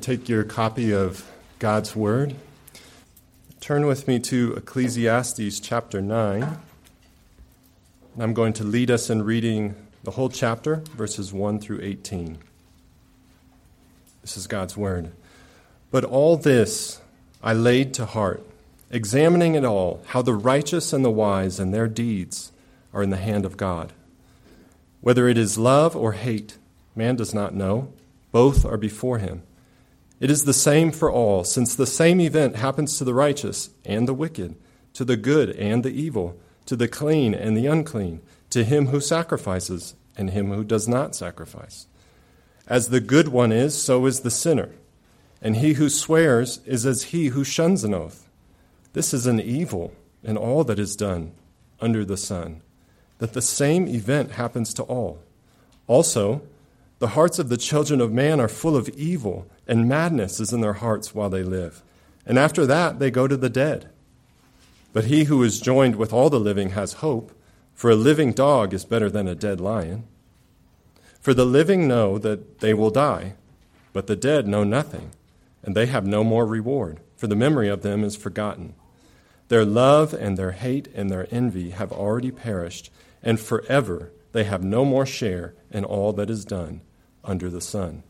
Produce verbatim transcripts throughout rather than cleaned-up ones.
take your copy of God's Word, turn with me to Ecclesiastes chapter nine. And I'm going to lead us in reading the whole chapter, verses one through eighteen. This is God's Word. But all this I laid to heart, examining it all, how the righteous and the wise and their deeds are in the hand of God. Whether it is love or hate, man does not know. Both are before him. It is the same for all, since the same event happens to the righteous and the wicked, to the good and the evil, to the clean and the unclean, to him who sacrifices and him who does not sacrifice. As the good one is, so is the sinner, and he who swears is as he who shuns an oath. This is an evil in all that is done under the sun, that the same event happens to all. Also, the hearts of the children of man are full of evil, and madness is in their hearts while they live. And after that they go to the dead. But he who is joined with all the living has hope, for a living dog is better than a dead lion. For the living know that they will die, but the dead know nothing, and they have no more reward, for the memory of them is forgotten. Their love and their hate and their envy have already perished, and forever they have no more share in all that is done under the sun.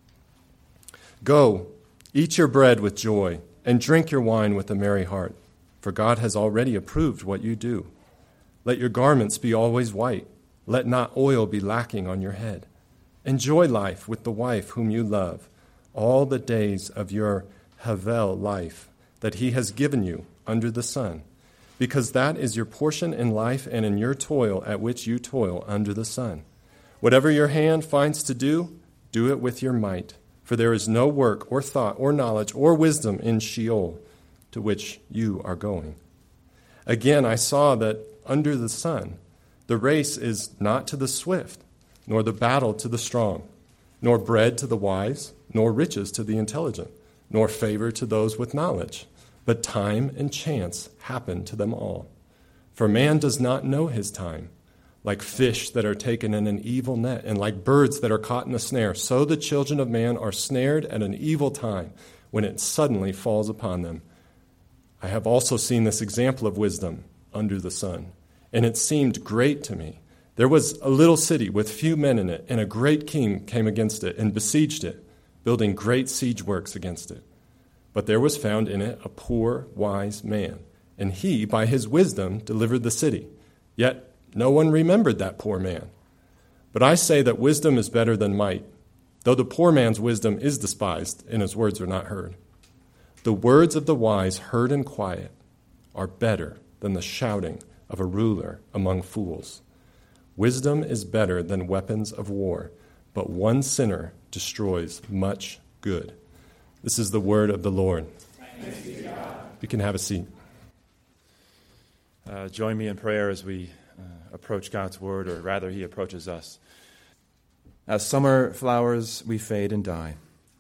Go, eat your bread with joy, and drink your wine with a merry heart, for God has already approved what you do. Let your garments be always white. Let not oil be lacking on your head. Enjoy life with the wife whom you love, all the days of your Havel life that he has given you under the sun, because that is your portion in life and in your toil at which you toil under the sun. Whatever your hand finds to do, do it with your might, for there is no work or thought or knowledge or wisdom in Sheol, to which you are going. Again, I saw that under the sun, the race is not to the swift, nor the battle to the strong, nor bread to the wise, nor riches to the intelligent, nor favor to those with knowledge, but time and chance happen to them all. For man does not know his time. Like fish that are taken in an evil net, and like birds that are caught in a snare, so the children of man are snared at an evil time, when it suddenly falls upon them. I have also seen this example of wisdom under the sun, and it seemed great to me. There was a little city with few men in it, and a great king came against it and besieged it, building great siege works against it. But there was found in it a poor, wise man, and he, by his wisdom, delivered the city. Yet no one remembered that poor man. But I say that wisdom is better than might, though the poor man's wisdom is despised, and his words are not heard. The words of the wise heard in quiet are better than the shouting of a ruler among fools. Wisdom is better than weapons of war, but one sinner destroys much good. This is the word of the Lord. Thanks be to God. You can have a seat. Uh, join me in prayer as we uh, approach God's word, or rather, he approaches us. As summer flowers, we fade and die.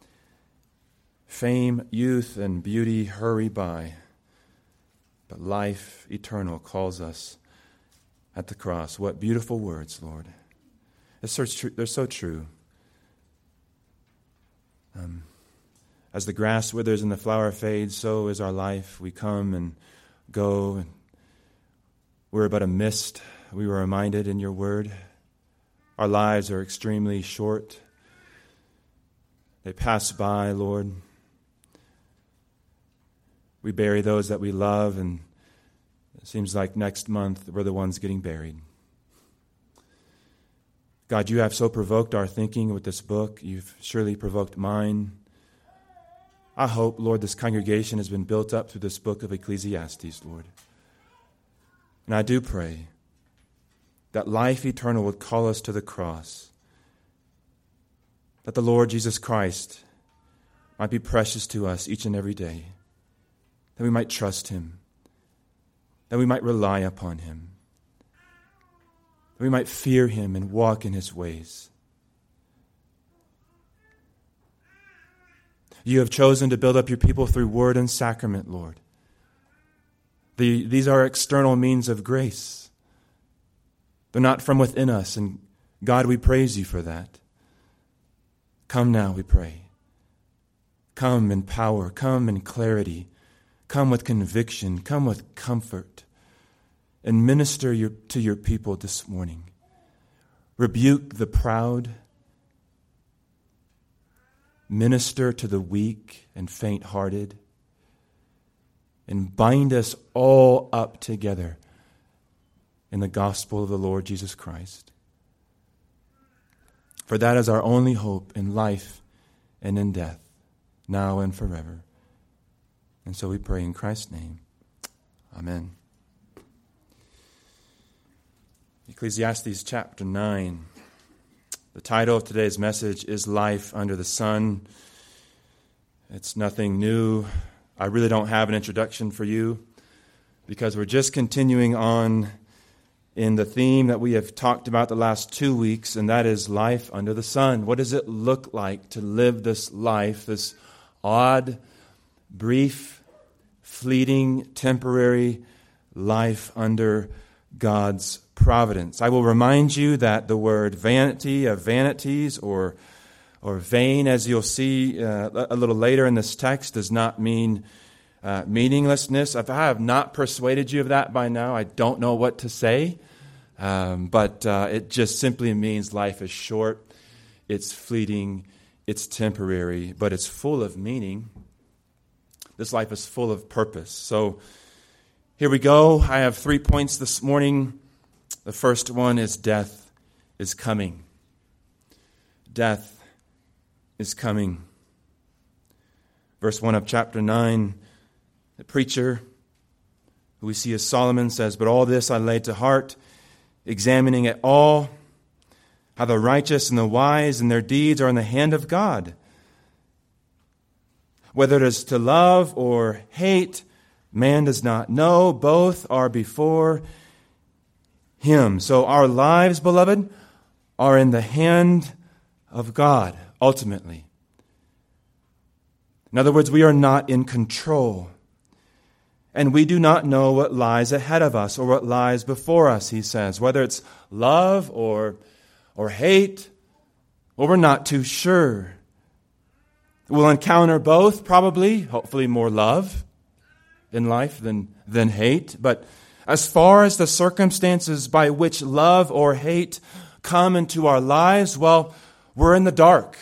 Fame, youth, and beauty hurry by, but life eternal calls us at the cross. What beautiful words, Lord. They're so true. They're so true. Um, as the grass withers and the flower fades, so is our life. We come and go, and we're but a mist. We were reminded in your word. Our lives are extremely short. They pass by, Lord. We bury those that we love, and it seems like next month we're the ones getting buried. God, you have so provoked our thinking with this book. You've surely provoked mine. I hope, Lord, this congregation has been built up through this book of Ecclesiastes, Lord. And I do pray that life eternal would call us to the cross, that the Lord Jesus Christ might be precious to us each and every day, that we might trust him, that we might rely upon him, that we might fear him and walk in his ways. You have chosen to build up your people through word and sacrament, Lord. The, these are external means of grace. They're not from within us, and God, we praise you for that. Come now, we pray. come in power, come in clarity, come with conviction, come with comfort, and minister your, to your people this morning. Rebuke the proud, minister to the weak and faint-hearted, and bind us all up together in the gospel of the Lord Jesus Christ. For that is our only hope in life and in death, now and forever. And so we pray in Christ's name. Amen. Ecclesiastes chapter nine. The title of today's message is Life Under the Sun. It's nothing new. I really don't have an introduction for you because we're just continuing on in the theme that we have talked about the last two weeks, and that is life under the sun. What does it look like to live this life, this odd, brief, fleeting, temporary life under God's providence? I will remind you that the word vanity of vanities, or or vain, as you'll see uh, a little later in this text, does not mean uh, meaninglessness. If I have not persuaded you of that by now, I don't know what to say. Um, but uh, it just simply means life is short, it's fleeting, it's temporary, but it's full of meaning. This life is full of purpose. So here we go. I have three points this morning. The first one is death is coming. Death is coming. Verse one of chapter nine, the preacher, who we see as Solomon, says, "But all this I laid to heart, examining it all, how the righteous and the wise and their deeds are in the hand of God. Whether it is to love or hate, man does not know. Both are before Him." So our lives, beloved, are in the hand of God, ultimately. In other words, we are not in control. And we do not know what lies ahead of us or what lies before us, he says. Whether it's love or, or hate, well, we're not too sure. We'll encounter both, probably, hopefully more love in life than, than hate. But as far as the circumstances by which love or hate come into our lives, well, we're in the dark.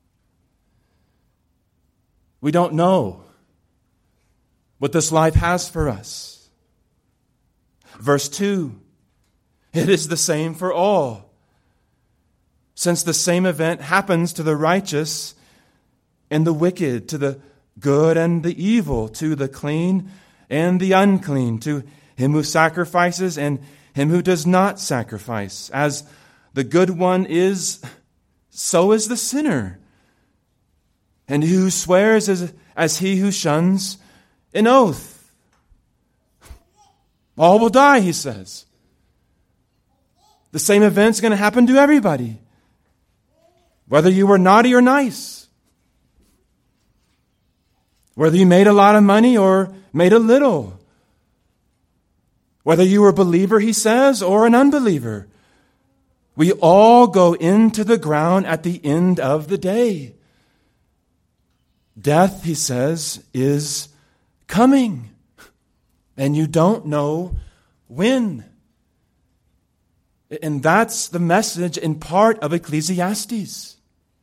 We don't know what this life has for us. Verse two, it is the same for all. Since the same event happens to the righteous and the wicked, to the good and the evil, to the clean and the unclean, to him who sacrifices and him who does not sacrifice. As the good one is, so is the sinner. And who swears as, as he who shuns an oath. All will die, he says. The same event's going to happen to everybody, whether you were naughty or nice, whether you made a lot of money or made a little, whether you were a believer, he says, or an unbeliever. We all go into the ground at the end of the day. Death, he says, is coming, and you don't know when. And that's the message in part of Ecclesiastes.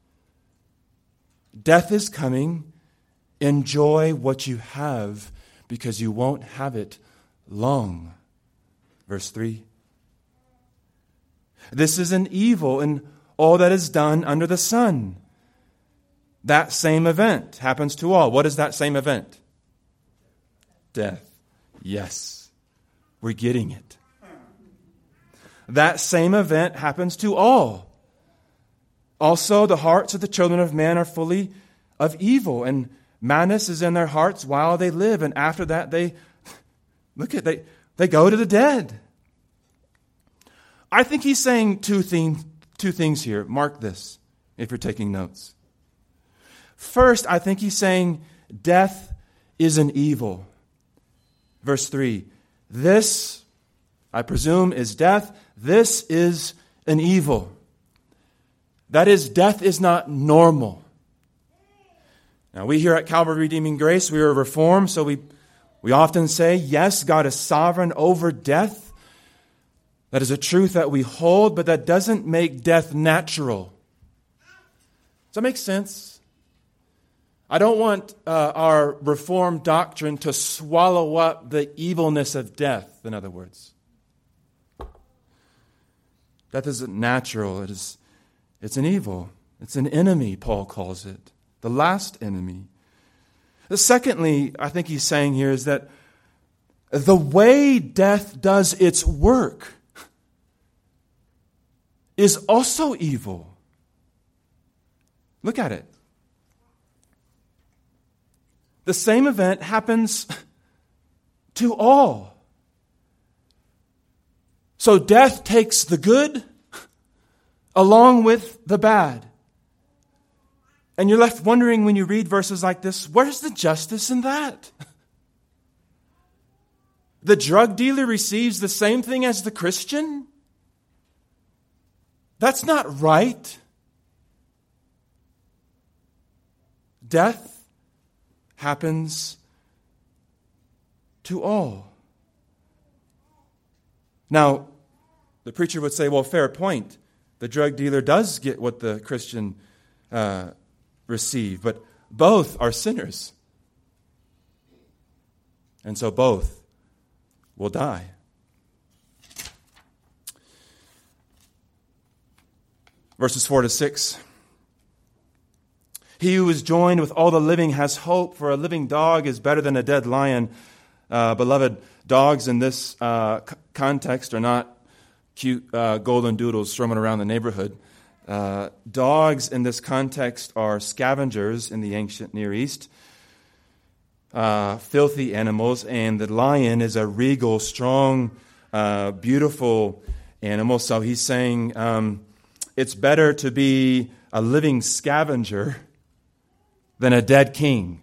Death is coming. Enjoy what you have, because you won't have it long. Verse three. This is an evil in all that is done under the sun. That same event happens to all. What is that same event? Death. Yes, we're getting it. That same event happens to all. Also, the hearts of the children of man are fully of evil, and madness is in their hearts while they live, and after that they, look at, they, they go to the dead. I think he's saying two, thing, two things here. Mark this if you're taking notes. First, I think he's saying death is an evil. Verse three, this, I presume, is death. This is an evil. That is, death is not normal. Now, we here at Calvary Redeeming Grace, we are Reformed, so we, we often say, yes, God is sovereign over death. That is a truth that we hold, but that doesn't make death natural. Does that make sense? I don't want uh, our Reformed doctrine to swallow up the evilness of death, in other words. Death isn't natural. It is, it's an evil. It's an enemy, Paul calls it. The last enemy. Secondly, I think he's saying here is that the way death does its work is also evil. Look at it. The same event happens to all. So death takes the good along with the bad. And you're left wondering when you read verses like this, where's the justice in that? The drug dealer receives the same thing as the Christian? That's not right. Death happens to all. Now, the preacher would say, well, fair point. The drug dealer does get what the Christian uh, receive, but both are sinners. And so both will die. Verses four to six. He who is joined with all the living has hope, for a living dog is better than a dead lion. Uh, beloved, dogs in this uh, c- context are not cute uh, golden doodles roaming around the neighborhood. Uh, dogs in this context are scavengers in the ancient Near East, uh, filthy animals, and the lion is a regal, strong, uh, beautiful animal. So he's saying um, it's better to be a living scavenger than a dead king.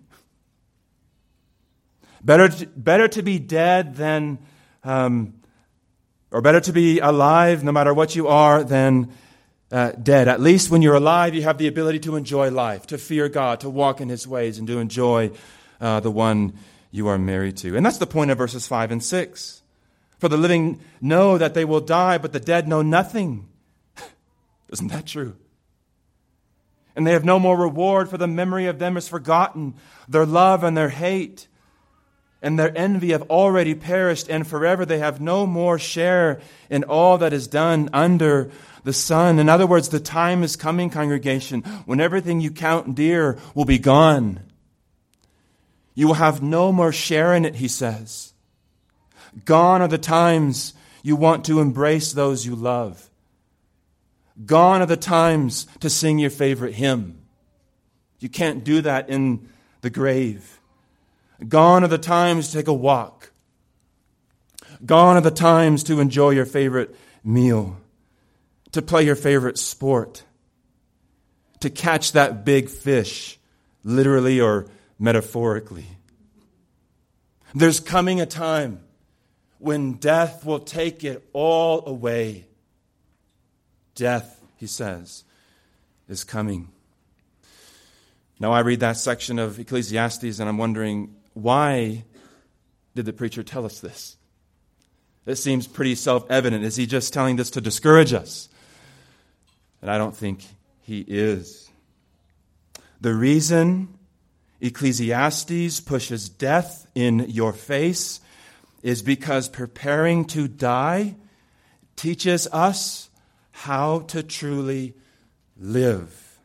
Better to, better to be dead than, um, or better to be alive, no matter what you are, than Uh, dead. At least when you're alive, you have the ability to enjoy life, to fear God, to walk in His ways, and to enjoy uh, the one you are married to. And that's the point of verses five and six. For the living know that they will die, but the dead know nothing. Isn't that true? And they have no more reward, for the memory of them is forgotten. Their love and their hate and their envy have already perished, and forever they have no more share in all that is done under the sun. In other words, the time is coming, congregation, when everything you count dear will be gone. You will have no more share in it, he says. Gone are the times you want to embrace those you love. Gone are the times to sing your favorite hymn. You can't do that in the grave. Gone are the times to take a walk. Gone are the times to enjoy your favorite meal, to play your favorite sport, to catch that big fish, literally or metaphorically. There's coming a time when death will take it all away. Death, he says, is coming. Now I read that section of Ecclesiastes and I'm wondering, why did the preacher tell us this? It seems pretty self-evident. Is he just telling this to discourage us? And I don't think he is. The reason Ecclesiastes pushes death in your face is because preparing to die teaches us how to truly live.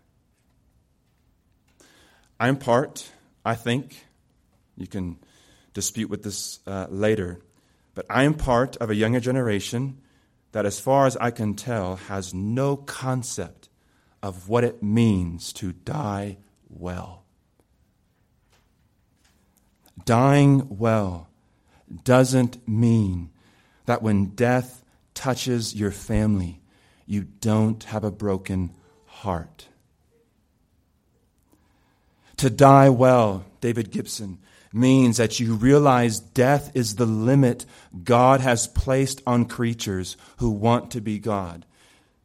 I'm part, I think, you can dispute with this uh, later, but I am part of a younger generation that, as far as I can tell, has no concept of what it means to die well. Dying well doesn't mean that when death touches your family, you don't have a broken heart. To die well, David Gibson, means that you realize death is the limit God has placed on creatures who want to be God.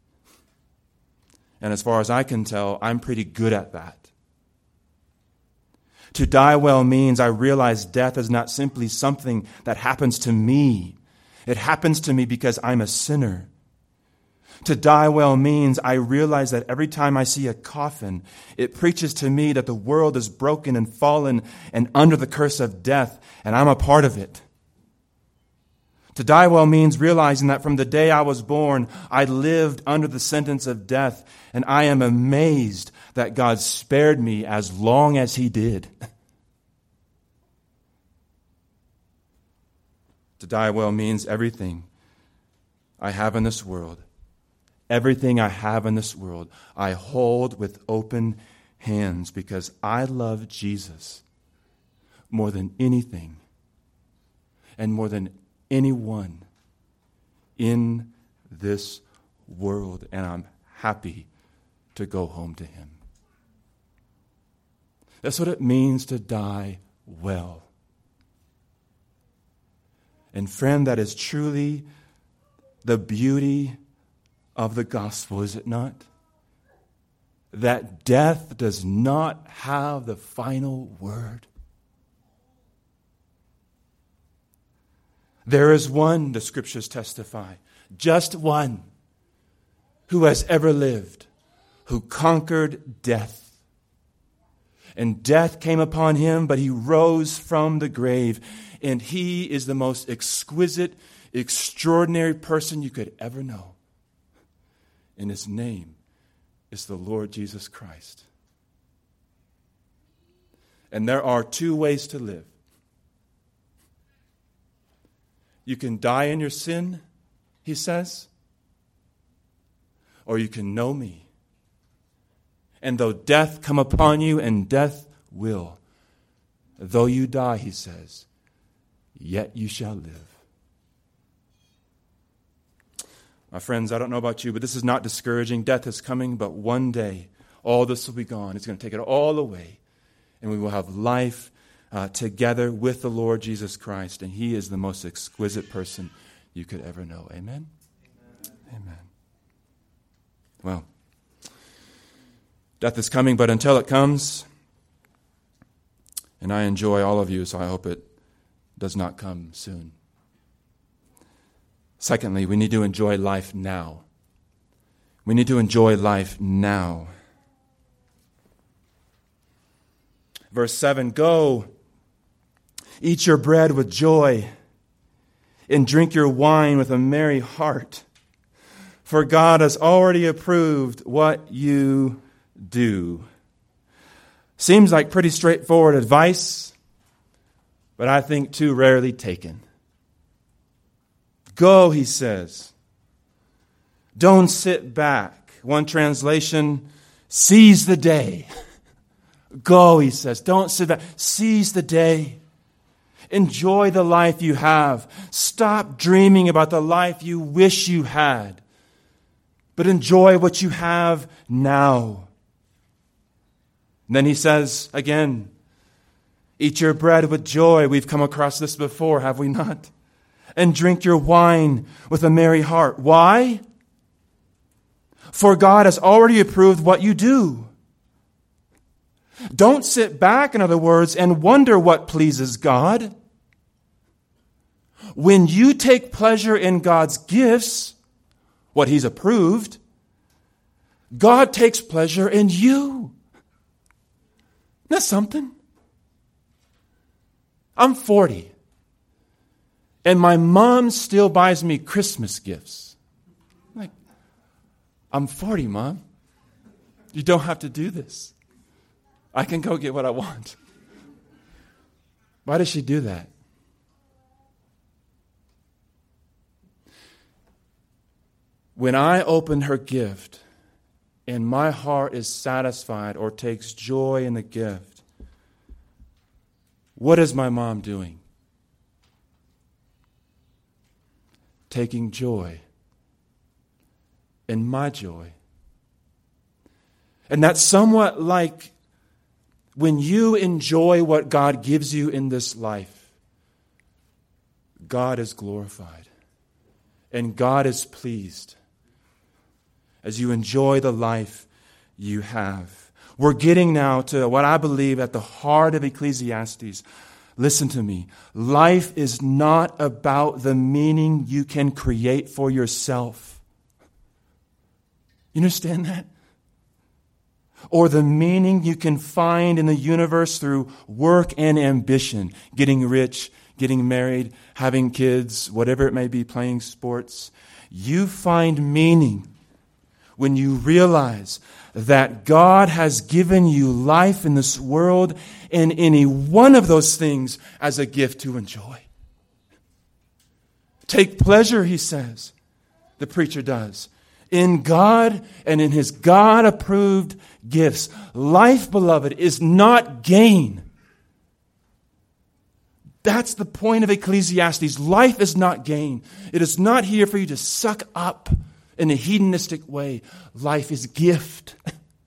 And as far as I can tell, I'm pretty good at that. To die well means I realize death is not simply something that happens to me. It happens to me because I'm a sinner. To die well means I realize that every time I see a coffin, it preaches to me that the world is broken and fallen and under the curse of death, and I'm a part of it. To die well means realizing that from the day I was born, I lived under the sentence of death, and I am amazed that God spared me as long as He did. To die well means everything I have in this world, everything I have in this world, I hold with open hands because I love Jesus more than anything and more than anyone in this world, and I'm happy to go home to Him. That's what it means to die well. And friend, that is truly the beauty of the gospel, is it not? That death does not have the final word. There is one, the scriptures testify, just one, who has ever lived, who conquered death. And death came upon him, but he rose from the grave. And he is the most exquisite, extraordinary person you could ever know. And his name is the Lord Jesus Christ. And there are two ways to live. You can die in your sin, he says, or you can know me. And though death come upon you, and death will, though you die, he says, yet you shall live. My friends, I don't know about you, but this is not discouraging. Death is coming, but one day all this will be gone. It's going to take it all away, and we will have life uh, together with the Lord Jesus Christ, and He is the most exquisite person you could ever know. Amen? Amen. Amen. Well, death is coming, but until it comes, and I enjoy all of you, so I hope it does not come soon. Secondly, we need to enjoy life now. We need to enjoy life now. Verse seven, go, eat your bread with joy, and drink your wine with a merry heart, for God has already approved what you do. Seems like pretty straightforward advice, but I think too rarely taken. Go, he says. Don't sit back. One translation, seize the day. Go, he says. Don't sit back. Seize the day. Enjoy the life you have. Stop dreaming about the life you wish you had. But enjoy what you have now. And then he says again, eat your bread with joy. We've come across this before, have we not? And drink your wine with a merry heart. Why? For God has already approved what you do. Don't sit back, in other words, and wonder what pleases God. When you take pleasure in God's gifts, what He's approved, God takes pleasure in you. Isn't that something? I'm forty. And my mom still buys me Christmas gifts. I'm like, I'm forty, Mom. You don't have to do this. I can go get what I want. Why does she do that? When I open her gift and my heart is satisfied or takes joy in the gift, what is my mom doing? Taking joy in my joy. And that's somewhat like when you enjoy what God gives you in this life, God is glorified and God is pleased as you enjoy the life you have. We're getting now to what I believe at the heart of Ecclesiastes. Listen to me. Life is not about the meaning you can create for yourself. You understand that? Or the meaning you can find in the universe through work and ambition, getting rich, getting married, having kids, whatever it may be, playing sports. You find meaning when you realize that God has given you life in this world and any one of those things as a gift to enjoy. Take pleasure, he says, the preacher does, in God and in his God-approved gifts. Life, beloved, is not gain. That's the point of Ecclesiastes. Life is not gain. It is not here for you to suck up in a hedonistic way. Life is gift.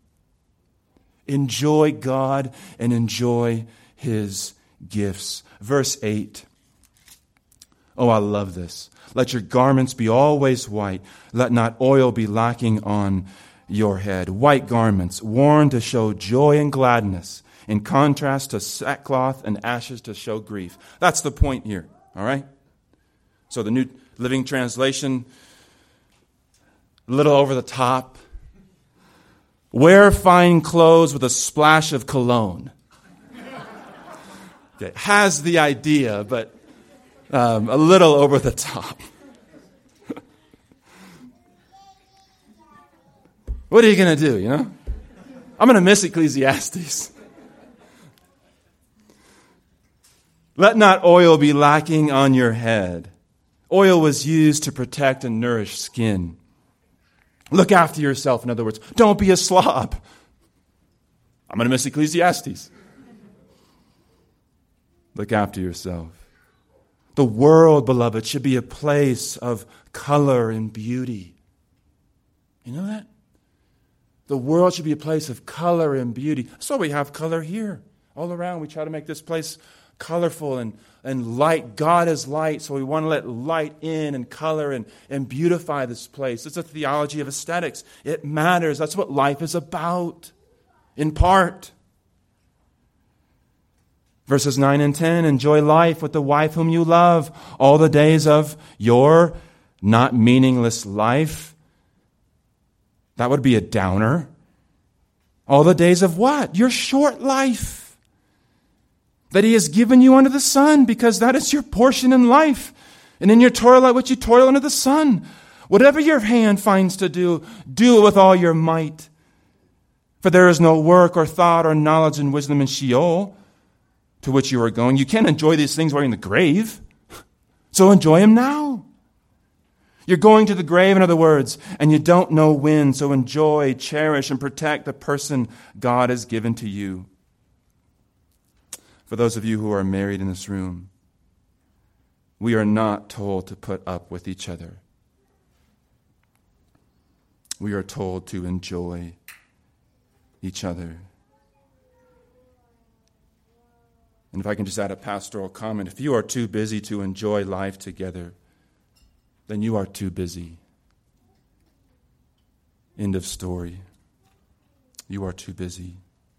Enjoy God and enjoy his gifts. Verse eight. Oh, I love this. Let your garments be always white. Let not oil be lacking on your head. White garments, worn to show joy and gladness, in contrast to sackcloth and ashes to show grief. That's the point here, all right? So the New Living Translation, a little over the top. Wear fine clothes with a splash of cologne. It has the idea, but um, a little over the top. What are you going to do, you know? I'm going to miss Ecclesiastes. Let not oil be lacking on your head. Oil was used to protect and nourish skin. Look after yourself, in other words. Don't be a slob. I'm going to miss Ecclesiastes. Look after yourself. The world, beloved, should be a place of color and beauty. You know that? The world should be a place of color and beauty. So we have color here. All around, we try to make this place colorful and, and light. God is light, so we want to let light in and color and, and beautify this place. It's a theology of aesthetics. It matters. That's what life is about, in part. Verses nine and ten, enjoy life with the wife whom you love all the days of your not meaningless life. That would be a downer. All the days of what? Your short life that he has given you under the sun, because that is your portion in life. And in your toil at which you toil under the sun. Whatever your hand finds to do, do it with all your might. For there is no work or thought or knowledge and wisdom in Sheol, to which you are going. You can't enjoy these things while you're in the grave. So enjoy them now. You're going to the grave, in other words, and you don't know when. So enjoy, cherish, and protect the person God has given to you. For those of you who are married in this room, we are not told to put up with each other. We are told to enjoy each other. And if I can just add a pastoral comment, if you are too busy to enjoy life together, then you are too busy. End of story. You are too busy.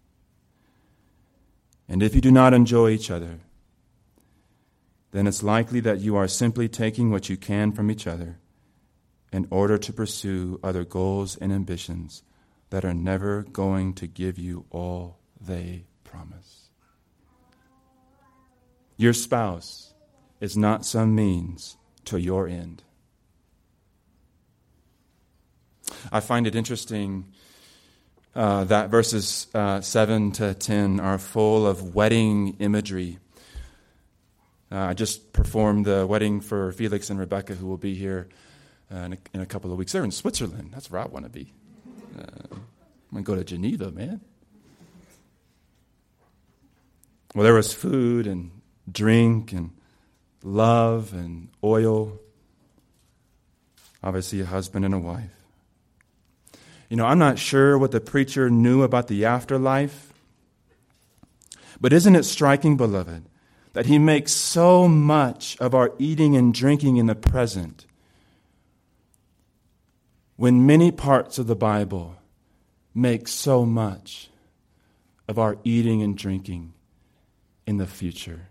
And if you do not enjoy each other, then it's likely that you are simply taking what you can from each other in order to pursue other goals and ambitions that are never going to give you all they promise. Your spouse is not some means to your end. I find it interesting uh, that verses uh, seven to ten are full of wedding imagery. Uh, I just performed the wedding for Felix and Rebecca, who will be here uh, in, a, in a couple of weeks. They're in Switzerland. That's where I want to be. Uh, I'm going to go to Geneva, man. Well, there was food and drink and love and oil. Obviously, a husband and a wife. You know, I'm not sure what the preacher knew about the afterlife, but isn't it striking, beloved, that he makes so much of our eating and drinking in the present when many parts of the Bible make so much of our eating and drinking in the future.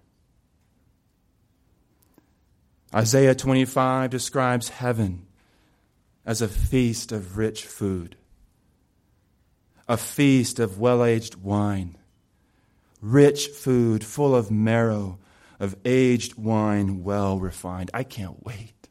Isaiah twenty-five describes heaven as a feast of rich food, a feast of well-aged wine, rich food full of marrow, of aged wine well refined. I can't wait.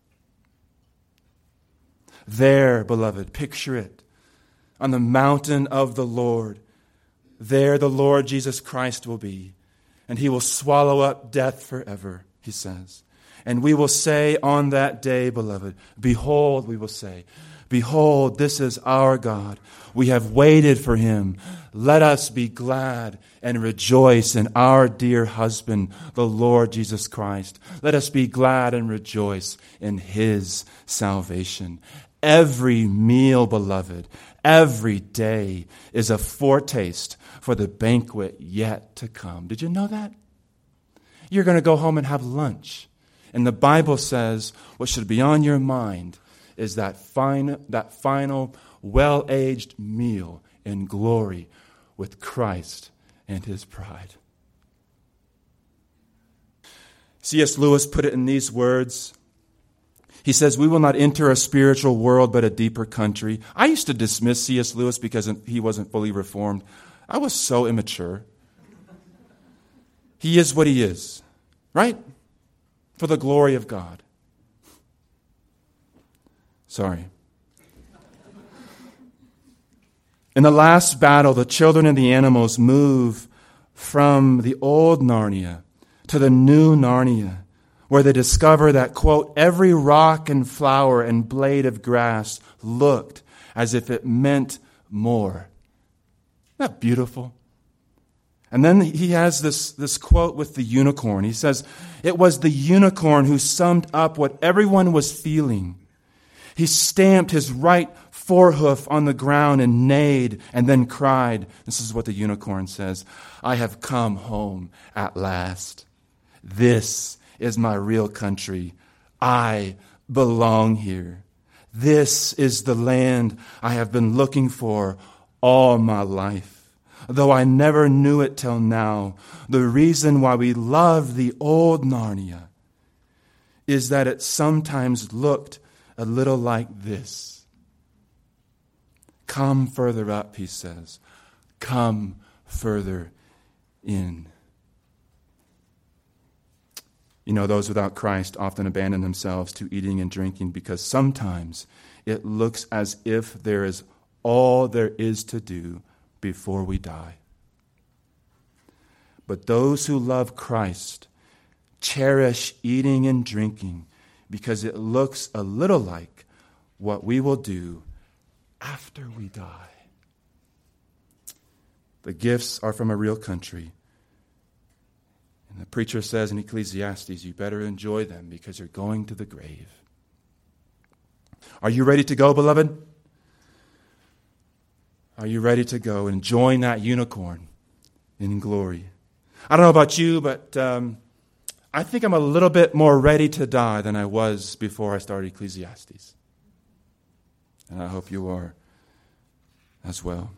There, beloved, picture it, on the mountain of the Lord. There the Lord Jesus Christ will be, and he will swallow up death forever, he says. And we will say on that day, beloved, behold, we will say, behold, this is our God. We have waited for him. Let us be glad and rejoice in our dear husband, the Lord Jesus Christ. Let us be glad and rejoice in his salvation. Every meal, beloved, every day is a foretaste for the banquet yet to come. Did you know that? You're going to go home and have lunch. And the Bible says what should be on your mind is that fine, that final, well-aged meal in glory with Christ and his bride. C S Lewis put it in these words. He says, we will not enter a spiritual world but a deeper country. I used to dismiss C S Lewis because he wasn't fully reformed. I was so immature. He is what he is, right? For the glory of God. Sorry. In the last battle, the children and the animals move from the old Narnia to the new Narnia, where they discover that, quote, every rock and flower and blade of grass looked as if it meant more. Isn't that beautiful? And then he has this, this quote with the unicorn. He says, it was the unicorn who summed up what everyone was feeling. He stamped his right forehoof on the ground and neighed and then cried. This is what the unicorn says. I have come home at last. This is my real country. I belong here. This is the land I have been looking for all my life. Though I never knew it till now, the reason why we love the old Narnia is that it sometimes looked a little like this. Come further up, he says. Come further in. You know, those without Christ often abandon themselves to eating and drinking because sometimes it looks as if there is all there is to do before we die. But those who love Christ cherish eating and drinking because it looks a little like what we will do after we die. The gifts are from a real country. And the preacher says in Ecclesiastes, you better enjoy them because you're going to the grave. Are you ready to go, beloved? Are you ready to go and join that unicorn in glory? I don't know about you, but um, I think I'm a little bit more ready to die than I was before I started Ecclesiastes. And I hope you are as well.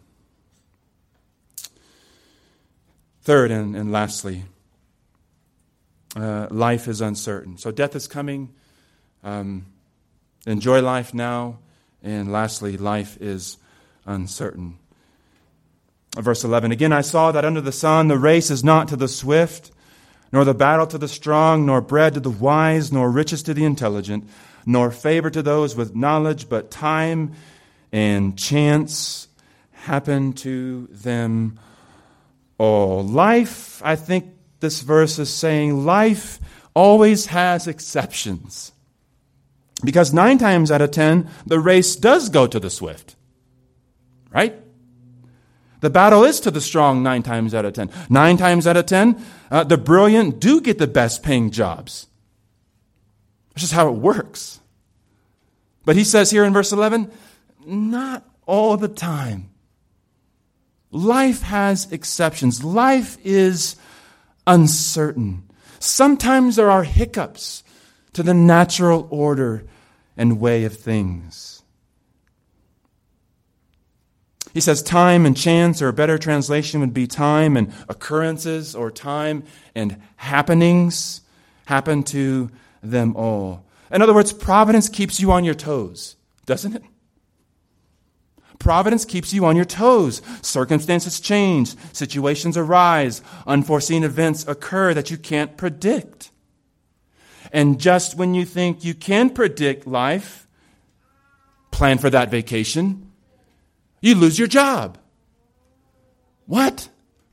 Third and, and lastly, uh, life is uncertain. So death is coming. Um, enjoy life now. And lastly, life is uncertain. Verse eleven, again I saw that under the sun the race is not to the swift, nor the battle to the strong, nor bread to the wise, nor riches to the intelligent, nor favor to those with knowledge, but time and chance happen to them all. Life, I think this verse is saying, life always has exceptions. Because nine times out of ten, the race does go to the swift. Right? The battle is to the strong nine times out of ten. Nine times out of ten, uh, the brilliant do get the best paying jobs. That's just how it works. But he says here in verse eleven, not all the time. Life has exceptions. Life is uncertain. Sometimes there are hiccups to the natural order and way of things. He says time and chance, or a better translation would be time and occurrences, or time and happenings happen to them all. In other words, providence keeps you on your toes, doesn't it? Providence keeps you on your toes. Circumstances change, situations arise, unforeseen events occur that you can't predict. And just when you think you can predict life, plan for that vacation, you lose your job. What?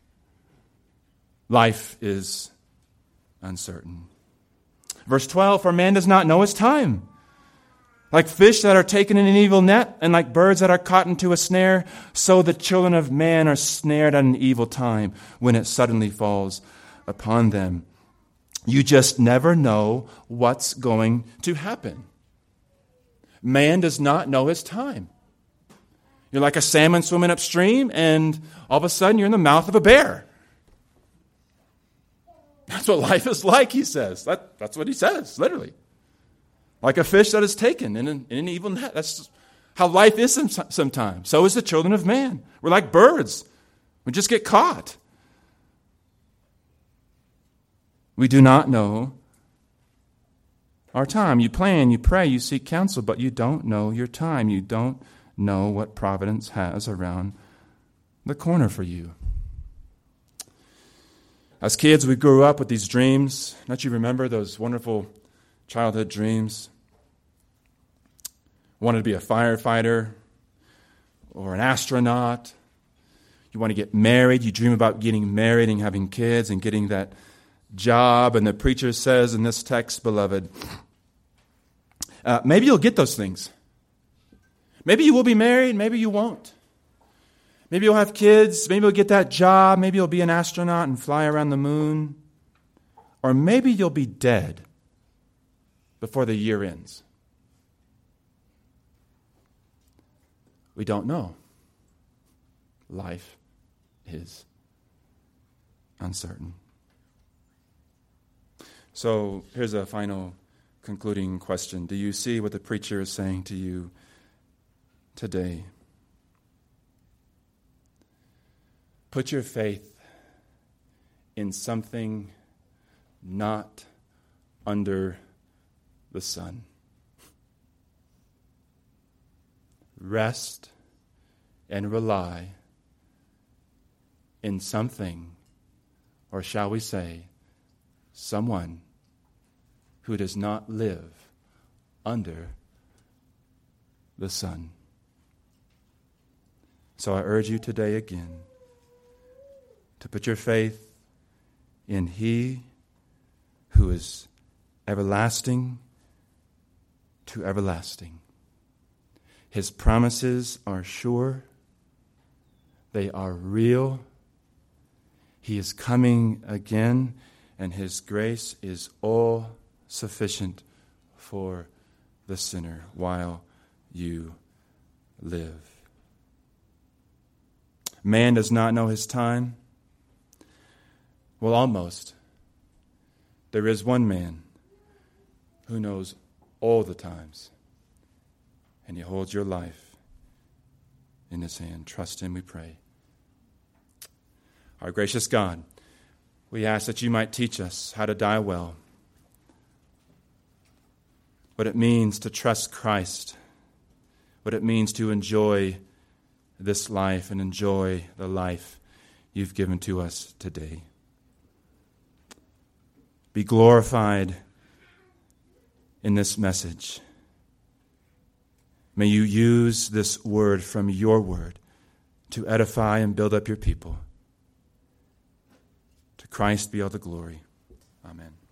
Life is uncertain. Verse twelve, for man does not know his time. Like fish that are taken in an evil net, and like birds that are caught into a snare, so the children of man are snared at an evil time when it suddenly falls upon them. You just never know what's going to happen. Man does not know his time. You're like a salmon swimming upstream, and all of a sudden you're in the mouth of a bear. That's what life is like, he says. That, that's what he says, literally. Like a fish that is taken in an, in an evil net. That's how life is sometimes. So is the children of man. We're like birds. We just get caught. We do not know our time. You plan, you pray, you seek counsel, but you don't know your time. You don't know what providence has around the corner for you. As kids, we grew up with these dreams. Don't you remember those wonderful childhood dreams? Wanted to be a firefighter or an astronaut. You want to get married. You dream about getting married and having kids and getting that job. And the preacher says in this text, beloved, uh, maybe you'll get those things. Maybe you will be married. Maybe you won't. Maybe you'll have kids. Maybe you'll get that job. Maybe you'll be an astronaut and fly around the moon. Or maybe you'll be dead before the year ends. We don't know. Life is uncertain. So here's a final concluding question. Do you see what the preacher is saying to you today? Put your faith in something not under the sun. Rest and rely in something, or shall we say, someone who does not live under the sun. So I urge you today again to put your faith in He who is everlasting to everlasting. His promises are sure. They are real. He is coming again, and His grace is all sufficient for the sinner while you live. Man does not know his time. Well, almost. There is one man who knows all the times, and He holds your life in His hand. Trust Him, we pray. Our gracious God, we ask that You might teach us how to die well, what it means to trust Christ, what it means to enjoy this life and enjoy the life You've given to us today. Be glorified in this message. May You use this word from Your word to edify and build up Your people. To Christ be all the glory. Amen.